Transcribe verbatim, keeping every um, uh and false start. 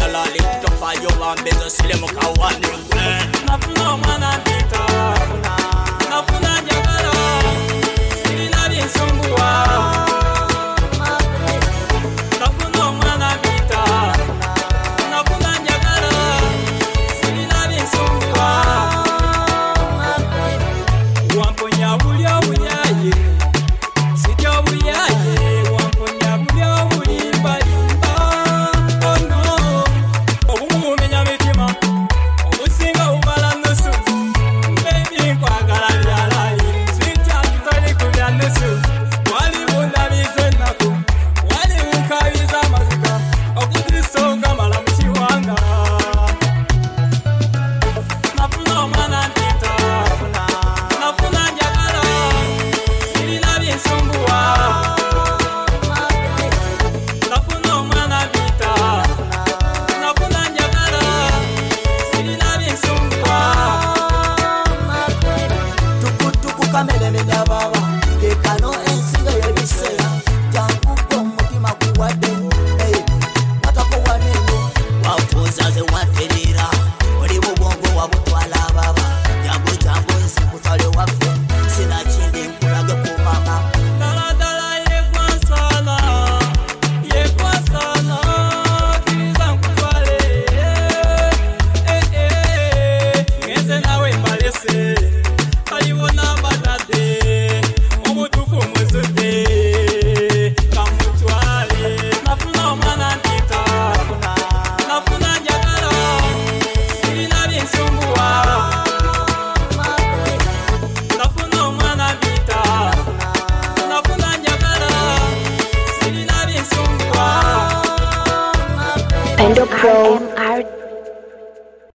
dalali tofayo wambezo sile mukawani nafuna mwana ndita nafuna njagala sili nali nsumbuwa nafuna mwana ndita nafuna njagala sili nali nsumbuwa wamponya bulyo bulyaye sityo bulyaye wamponya bulyo bulimba limba oh no obumumenya mitima obusinga ubala nusu baby nkwagala byalayi sitya tutali kulya nusu wali bundabize nako wali unkabiza amaziga okukristoka mala mukiwanga nafuna omwana ndita nafuna njagala sili nali nsumbuwa nafuna omwana ndita nafuna njagala sili nali nsumbuwa tukutuku kamelemenya baba ekano ensinga yebiseera janguko omutima guwadde watako waneno wafuzaze waterera oli bubongo wabutwala baba jambo jambo nsikutwale waffe sina kindi nkulage ku mama dala dala yekwansana yekwansana kiriza nkutwale eh eh ngenze nawe mbalese kalibona badade omutuku muzudde kamutwale nafuna omwana ndita nafuna njagala sili nali nsumbuwa nafuna omwana ndita nafuna njagala sili nali nsumbuwa Pendo Pro.